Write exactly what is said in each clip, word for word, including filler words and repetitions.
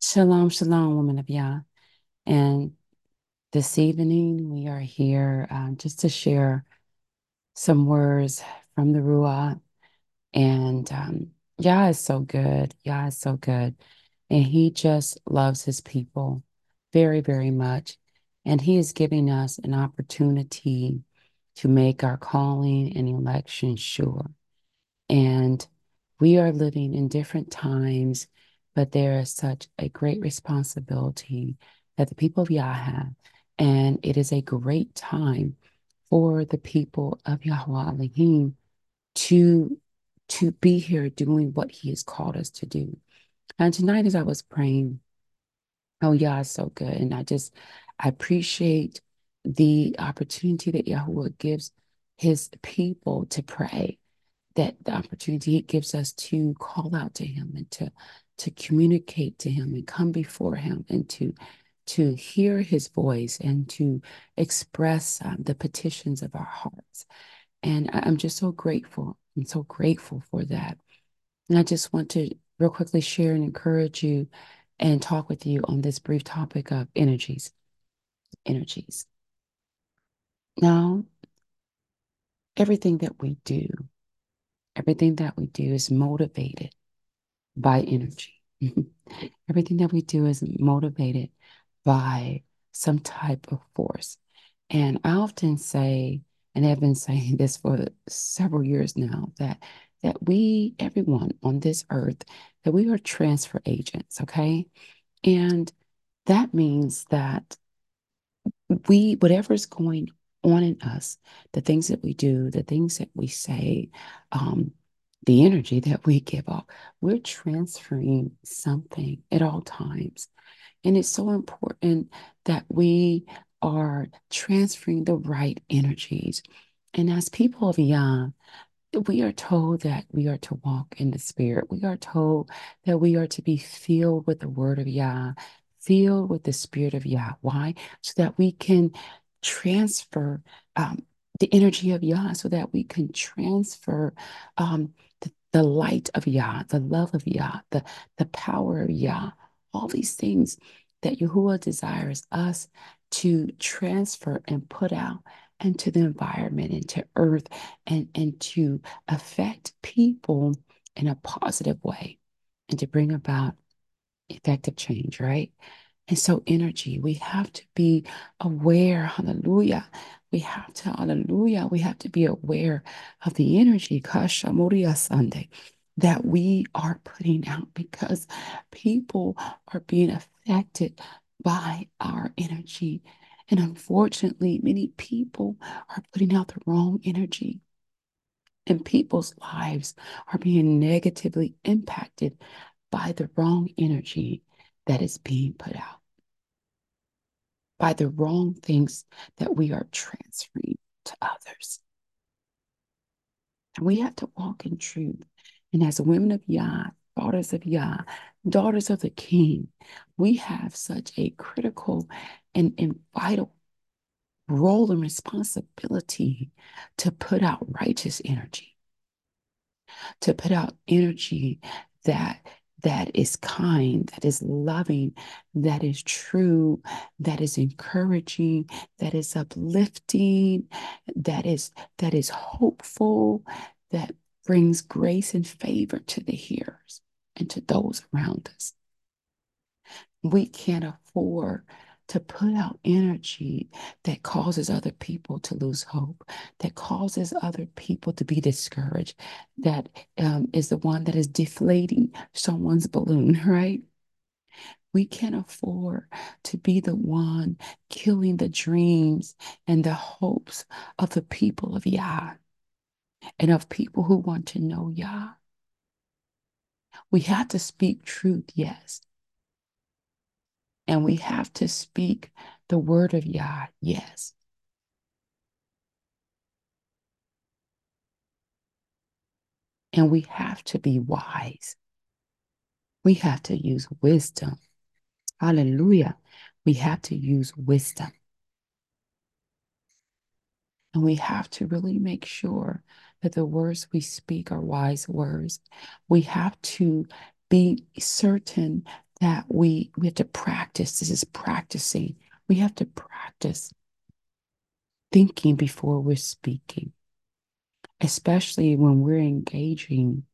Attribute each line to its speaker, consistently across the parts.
Speaker 1: Shalom, shalom, woman of Yah. And this evening, we are here uh, just to share some words from the Ruah. And um, Yah is so good. Yah is so good. And he just loves his people very, very much. And he is giving us an opportunity to make our calling and election sure. And we are living in different times, but there is such a great responsibility that the people of Yah have. And it is a great time for the people of Yahweh Elohim to, to be here doing what He has called us to do. And tonight, as I was praying, oh, Yah is so good. And I just, I appreciate the opportunity that Yahweh gives His people to pray, that the opportunity he gives us to call out to him and to to communicate to him and come before him and to to hear his voice and to express um, the petitions of our hearts. And I, I'm just so grateful. I'm so grateful for that. And I just want to real quickly share and encourage you and talk with you on this brief topic of energies. Energies. Now, everything that we do, everything that we do is motivated by energy. Everything that we do is motivated by some type of force. And I often say, and have been saying this for several years now, that that we, everyone on this earth, that we are transfer agents, okay? And that means that we, whatever's going on in us, the things that we do, the things that we say, um, the energy that we give off, we're transferring something at all times. And it's so important that we are transferring the right energies. And as people of Yah, we are told that we are to walk in the spirit. We are told that we are to be filled with the word of Yah, filled with the spirit of Yah. Why? So that we can transfer um, the energy of Yah, so that we can transfer um, the, the light of Yah, the love of Yah, the, the power of Yah, all these things that Yahuwah desires us to transfer and put out into the environment, into earth, and, and to affect people in a positive way and to bring about effective change, right? And so, energy, we have to be aware, hallelujah. We have to, hallelujah, we have to be aware of the energy, Kasha Moria Sunday, that we are putting out because people are being affected by our energy. And unfortunately, many people are putting out the wrong energy, and people's lives are being negatively impacted by the wrong energy that is being put out, by the wrong things that we are transferring to others. And we have to walk in truth. And as women of Yah, daughters of Yah, daughters of the King, we have such a critical and, and vital role and responsibility to put out righteous energy, to put out energy that that is kind, that is loving, that is true, that is encouraging, that is uplifting, that is that is hopeful, that brings grace and favor to the hearers and to those around us. We can't afford to put out energy that causes other people to lose hope, that causes other people to be discouraged, that um, is the one that is deflating someone's balloon, right? We can't afford to be the one killing the dreams and the hopes of the people of Yah and of people who want to know Yah. We have to speak truth, yes. And we have to speak the word of Yah, yes. And we have to be wise. We have to use wisdom. Hallelujah. We have to use wisdom. And we have to really make sure that the words we speak are wise words. We have to be certain that we we have to practice. This is practicing. We have to practice thinking before we're speaking, especially when we're engaging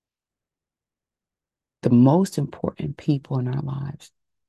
Speaker 1: the most important people in our lives.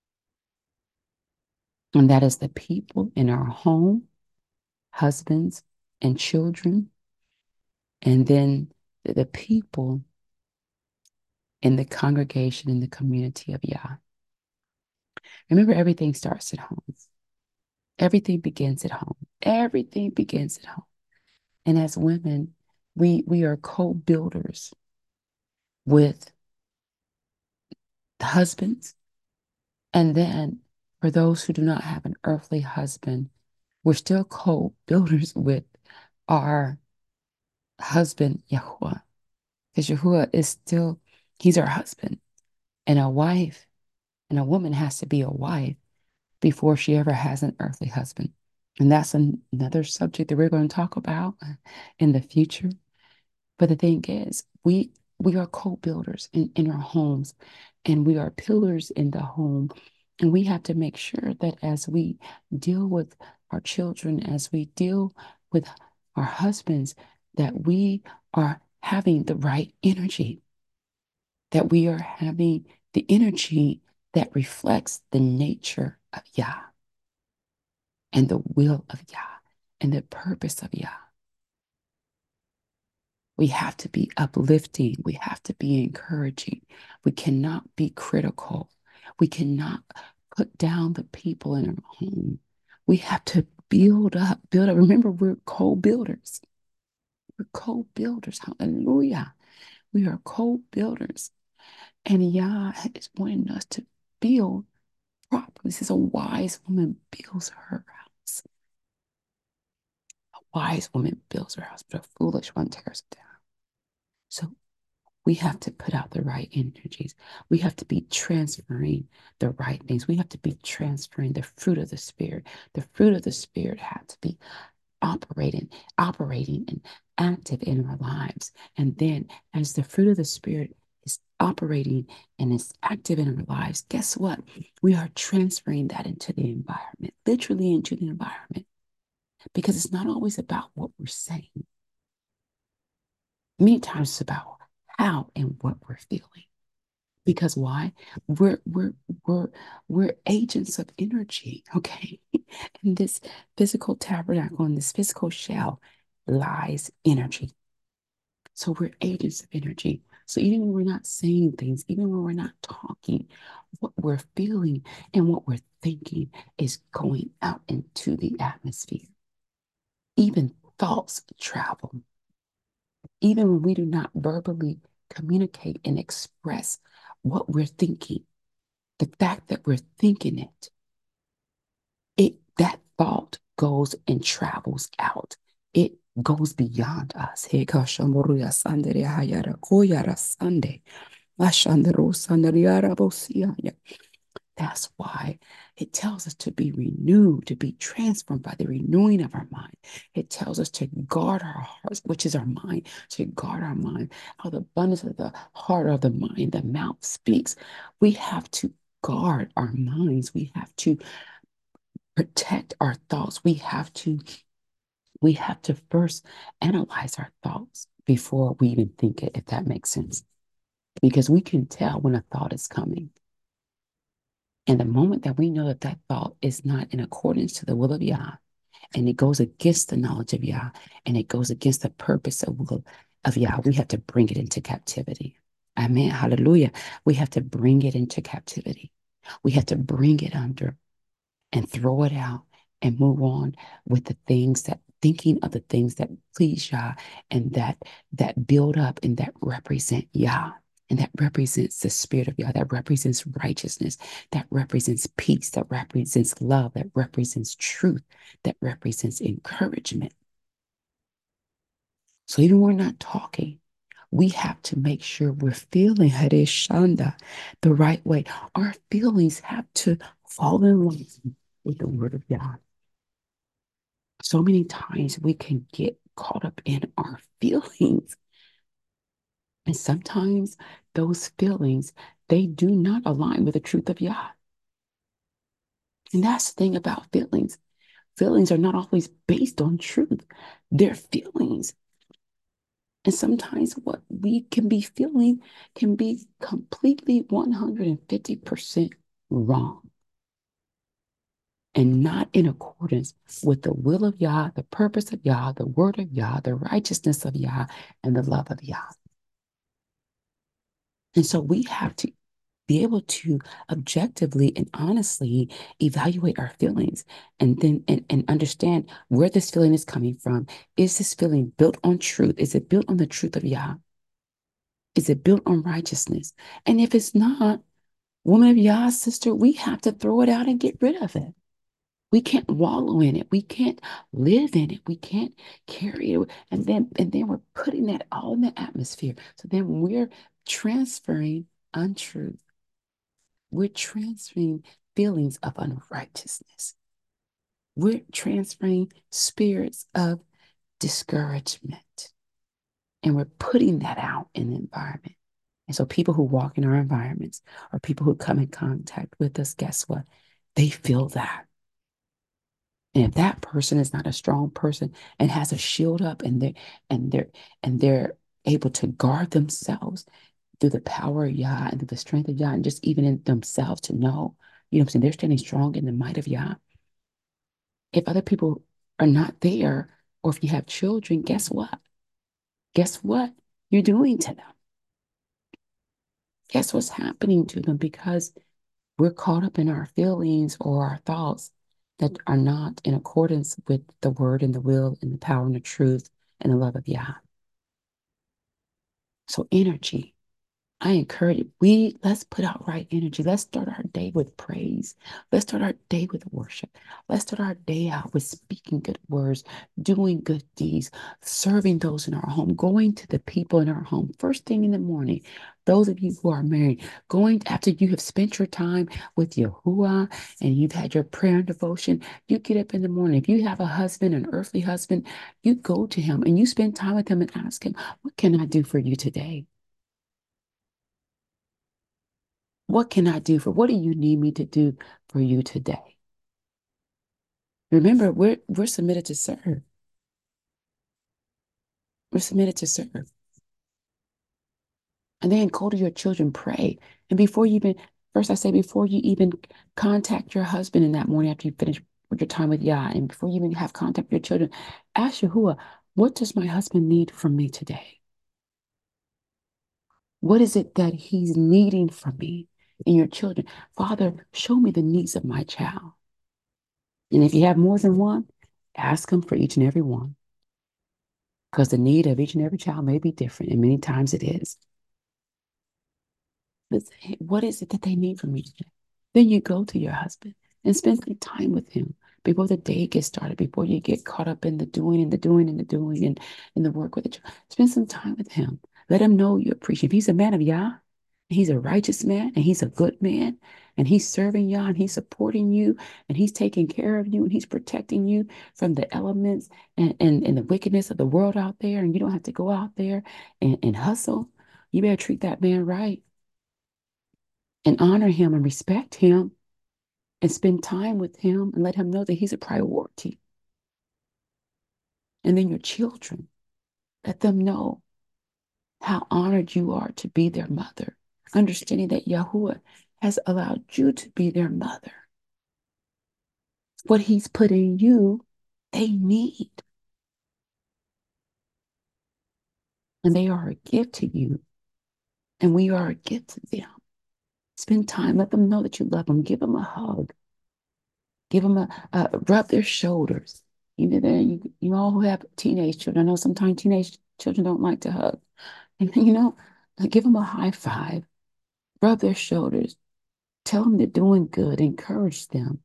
Speaker 1: And that is the people in our home, husbands and children, and then the people in the congregation, in the community of Yah. Remember, everything starts at home. Everything begins at home. Everything begins at home. And as women, we we are co-builders with the husbands. And then for those who do not have an earthly husband, we're still co-builders with our husband, Yahuwah. Because Yahuwah is still, he's our husband. And a wife, and a woman has to be a wife before she ever has an earthly husband. And that's an, another subject that we're going to talk about in the future. But the thing is, we we are co-builders in, in our homes, and we are pillars in the home. And we have to make sure that as we deal with our children, as we deal with our husbands, that we are having the right energy, that we are having the energy that reflects the nature of Yah and the will of Yah and the purpose of Yah. We have to be uplifting. We have to be encouraging. We cannot be critical. We cannot put down the people in our home. We have to build up, build up. Remember, we're co-builders. We're co-builders. Hallelujah. We are co-builders. And Yah is wanting us to build properly. This is a wise woman builds her house. A wise woman builds her house, but a foolish one tears it down. So we have to put out the right energies. We have to be transferring the right things. We have to be transferring the fruit of the Spirit. The fruit of the Spirit have to be operating, operating and active in our lives. And then as the fruit of the Spirit is operating and is active in our lives, guess what? We are transferring that into the environment, literally into the environment. Because it's not always about what we're saying. Many times it's about how and what we're feeling. Because why? We're we're we're we're agents of energy, okay? In this physical tabernacle, in this physical shell, lies energy. So we're agents of energy. So even when we're not saying things, even when we're not talking, what we're feeling and what we're thinking is going out into the atmosphere. Even thoughts travel. Even when we do not verbally communicate and express what we're thinking, the fact that we're thinking it, it that thought goes and travels out. It goes beyond us. That's why it tells us to be renewed, to be transformed by the renewing of our mind. It tells us to guard our hearts, which is our mind, to guard our mind. Out of the abundance of the heart of the mind, the mouth speaks. We have to guard our minds. We have to protect our thoughts. We have to, we have to first analyze our thoughts before we even think it, if that makes sense. Because we can tell when a thought is coming. And the moment that we know that that thought is not in accordance to the will of Yah, and it goes against the knowledge of Yah, and it goes against the purpose of will of Yah, we have to bring it into captivity. Amen. Hallelujah. We have to bring it into captivity. We have to bring it under and throw it out and move on with the things that thinking of the things that please Yah and that that build up and that represent Yah. And that represents the spirit of Yah, that represents righteousness, that represents peace, that represents love, that represents truth, that represents encouragement. So even when we're not talking, we have to make sure we're feeling Hare Shanda the right way. Our feelings have to fall in line with the word of Yah. So many times we can get caught up in our feelings. And sometimes those feelings they do not align with the truth of Yah. And that's the thing about feelings. Feelings are not always based on truth. They're feelings. And sometimes what we can be feeling can be completely one hundred fifty percent wrong and not in accordance with the will of Yah, the purpose of Yah, the word of Yah, the righteousness of Yah, and the love of Yah. And so we have to be able to objectively and honestly evaluate our feelings and then and, and understand where this feeling is coming from. Is this feeling built on truth? Is it built on the truth of Yah? Is it built on righteousness? And if it's not, woman of Yah, sister, we have to throw it out and get rid of it. We can't wallow in it. We can't live in it. We can't carry it. And then and then we're putting that all in the atmosphere. So then we're transferring untruth. We're transferring feelings of unrighteousness. We're transferring spirits of discouragement. And we're putting that out in the environment. And so people who walk in our environments or people who come in contact with us, guess what? They feel that. And if that person is not a strong person and has a shield up and they and they're and they're able to guard themselves through the power of Yah and through the strength of Yah, and just even in themselves to know, you know what I'm saying, they're standing strong in the might of Yah. If other people are not there, or if you have children, guess what? Guess what you're doing to them? Guess what's happening to them because we're caught up in our feelings or our thoughts that are not in accordance with the word and the will and the power and the truth and the love of Yah. So energy. I encourage you, we let's put out right energy. Let's start our day with praise. Let's start our day with worship. Let's start our day out with speaking good words, doing good deeds, serving those in our home, going to the people in our home first thing in the morning. Those of you who are married, going after you have spent your time with Yahuwah and you've had your prayer and devotion, you get up in the morning. If you have a husband, an earthly husband, you go to him and you spend time with him and ask him, what can I do for you today? What can I do for, what do you need me to do for you today? Remember, we're we're submitted to serve. We're submitted to serve. And then go to your children, pray. And before you even, first I say, before you even contact your husband in that morning after you finish with your time with Yah, and before you even have contact with your children, ask Yahuwah, what does my husband need from me today? What is it that he's needing from me and your children? Father, show me the needs of my child. And if you have more than one, ask him for each and every one. Because the need of each and every child may be different, and many times it is. But say, what is it that they need from you today? Then you go to your husband and spend some time with him before the day gets started, before you get caught up in the doing and the doing and the doing and, and the work with the child. Spend some time with him. Let him know you appreciate him. If he's a man of Yah, he's a righteous man, and he's a good man, and he's serving Yah, and he's supporting you, and he's taking care of you, and he's protecting you from the elements and, and, and the wickedness of the world out there, and you don't have to go out there and, and hustle. You better treat that man right and honor him and respect him and spend time with him and let him know that he's a priority. And then your children, let them know how honored you are to be their mother, understanding that Yahuwah has allowed you to be their mother. What he's put in you, they need. And they are a gift to you. And we are a gift to them. Spend time. Let them know that you love them. Give them a hug. Give them a, a rub their shoulders. Even then, you, you all who have teenage children, I know sometimes teenage children don't like to hug. And, you know, give them a high five. Rub their shoulders. Tell them they're doing good. Encourage them.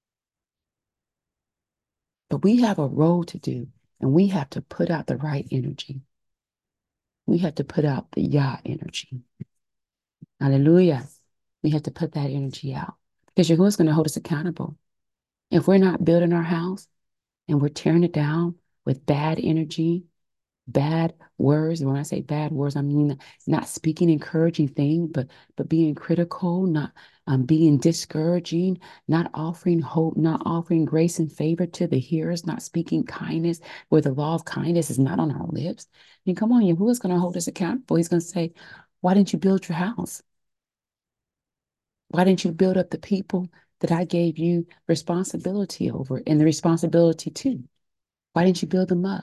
Speaker 1: But we have a role to do, and we have to put out the right energy. We have to put out the Yah energy. Hallelujah. We have to put that energy out because Yahuwah's going to hold us accountable. If we're not building our house and we're tearing it down with bad energy bad words. When I say bad words, I mean not speaking encouraging things, but but being critical, not um, being discouraging, not offering hope, not offering grace and favor to the hearers, not speaking kindness, where the law of kindness is not on our lips. I mean, come on, who is going to hold us accountable? He's going to say, why didn't you build your house? Why didn't you build up the people that I gave you responsibility over and the responsibility to? Why didn't you build them up?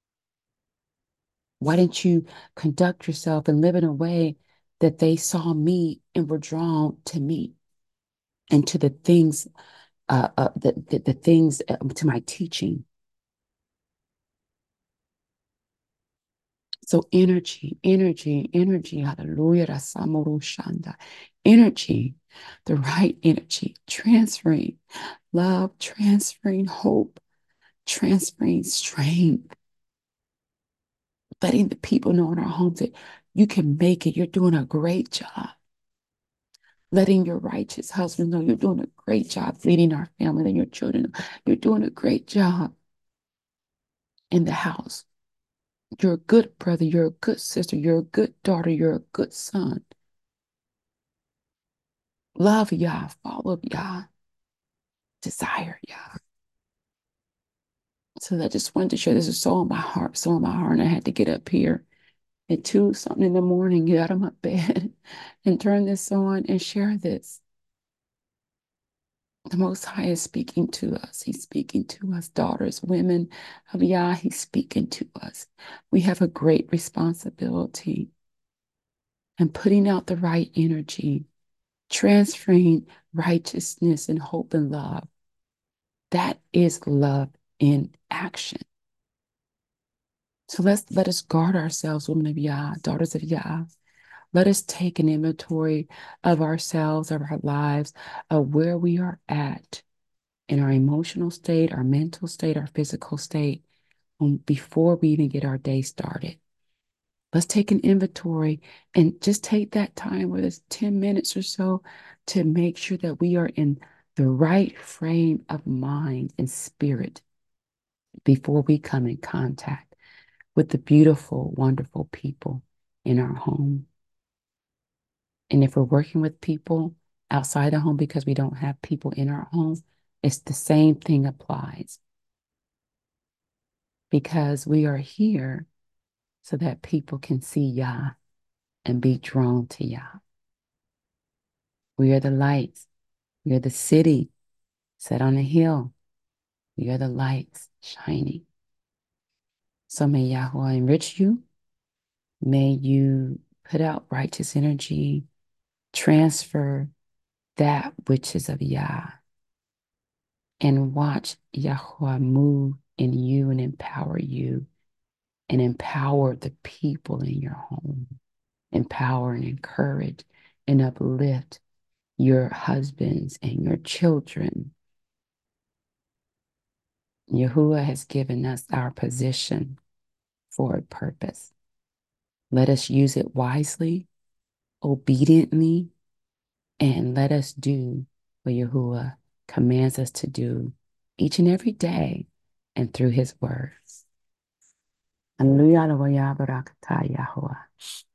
Speaker 1: Why didn't you conduct yourself and live in a way that they saw me and were drawn to me and to the things, uh, uh the, the, the things uh, to my teaching? So energy, energy, energy, hallelujah, rasamoro shanda. Energy, the right energy, transferring love, transferring hope, transferring strength, letting the people know in our homes that you can make it. You're doing a great job. Letting your righteous husband know you're doing a great job leading our family and your children. You're doing a great job in the house. You're a good brother. You're a good sister. You're a good daughter. You're a good son. Love Yah, follow Yah, desire Yah. So I just wanted to share this is so on my heart, so on my heart. And I had to get up here at two something in the morning, get out of my bed and turn this on and share this. The Most High is speaking to us. He's speaking to us, daughters, women of Yah. He's speaking to us. We have a great responsibility in putting out the right energy, transferring righteousness and hope and love. That is love in action. So let's let us guard ourselves, women of Yah, daughters of Yah. Let us take an inventory of ourselves, of our lives, of where we are at in our emotional state, our mental state, our physical state, um, before we even get our day started. Let's take an inventory and just take that time, whether it's ten minutes or so, to make sure that we are in the right frame of mind and spirit before we come in contact with the beautiful, wonderful people in our home. And if we're working with people outside the home because we don't have people in our home, it's the same thing applies. Because we are here so that people can see Yah and be drawn to Yah. We are the lights. We are the city set on a hill. We are the lights shining. So may Yahweh enrich you. May you put out righteous energy, transfer that which is of Yah, and watch Yahweh move in you and empower you and empower the people in your home. Empower and encourage and uplift your husbands and your children. Yahuwah has given us our position for a purpose. Let us use it wisely, obediently, and let us do what Yahuwah commands us to do each and every day and through his words. Hallelujah, Yahuwah.